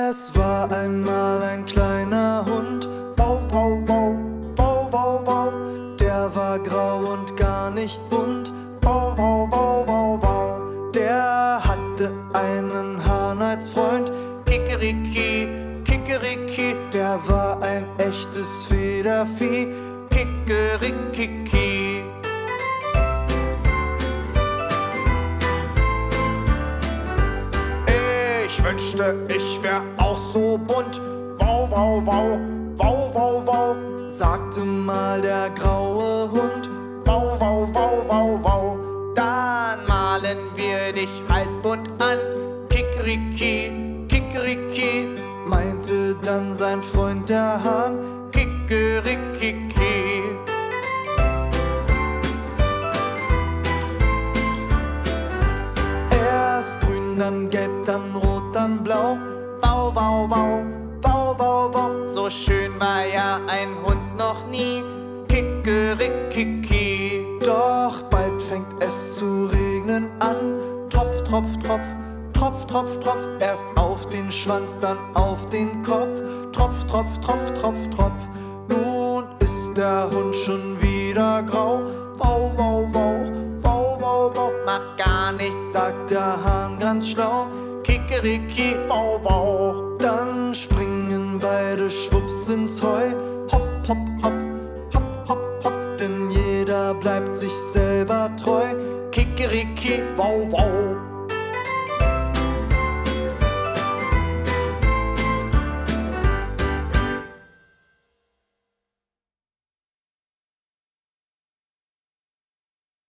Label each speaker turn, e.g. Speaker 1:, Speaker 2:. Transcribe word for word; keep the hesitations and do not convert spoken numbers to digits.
Speaker 1: Es war einmal ein kleiner Hund, wow, wow, wow, wow, wow, wow. Der war grau und gar nicht bunt, wow, wow, wow, wow, wow. Der hatte einen Hahn als Freund, Kikeriki, Kikeriki. Der war ein echtes Federvieh, Kikerikiki. Ich wünschte, ich wär auch so bunt, wow, wow, wow, wow, wow, wow, sagte mal der graue Hund, wow, wow, wow, wow, wow. Dann malen wir dich halt bunt an, Kikeriki, Kikeriki, meinte dann sein Freund der Hahn, Kikerikiki. Erst grün, dann gelb, dann rot, dann blau, wow, wow, wow, wow, wow, wow. So schön war ja ein Hund noch nie, Kikerikiki. Doch bald fängt es zu regnen an, Tropf, Tropf, Tropf, Tropf, Tropf, Tropf. Erst auf den Schwanz, dann auf den Kopf, Tropf, Tropf, Tropf, Tropf, Tropf. Nun ist der Hund schon wieder grau, wow, wow, wow, wow, wow, wow. Macht gar nichts, sagt der Hahn ganz schlau, Kikeriki, wow, wow. Dann springen beide schwupps ins Heu, hopp, hopp, hopp, hopp, hopp, hopp. Denn jeder bleibt sich selber treu, Kikeriki, wow, wow.